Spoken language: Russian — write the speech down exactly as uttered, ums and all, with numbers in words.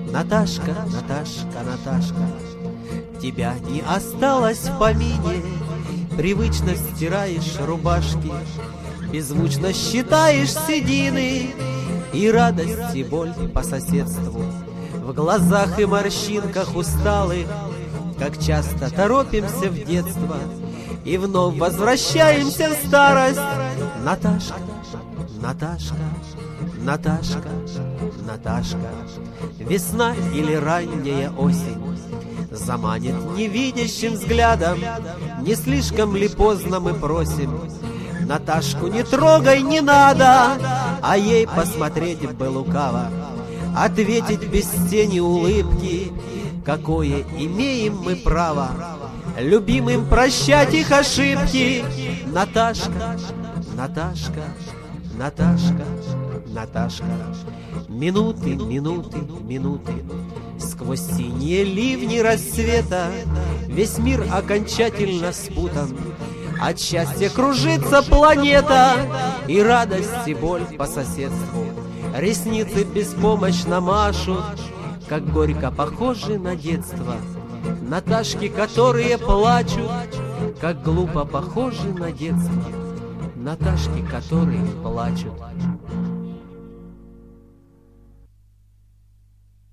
Наташка, Наташка, Наташка, тебя не осталось в помине. Привычно стираешь рубашки, беззвучно считаешь седины, и радость, и боль по соседству в глазах и морщинках усталых. Как часто торопимся в детство и вновь возвращаемся в старость. Наташка, Наташка, Наташка, Наташка, весна или ранняя осень заманит невидящим взглядом. Не слишком ли поздно мы просим? Наташку не трогай, не надо, а ей посмотреть бы лукаво, ответить без тени улыбки: какое имеем мы право любимым прощать их ошибки. Наташка, Наташка, Наташка, Наташка, минуты, минуты, минуты, сквозь синие ливни рассвета весь мир окончательно спутан. От счастья кружится планета, и радость, и боль по соседству ресницы беспомощно машут, как горько похожи на детство Наташки, которые плачут, как глупо похожи на детство Наташки, которые плачут.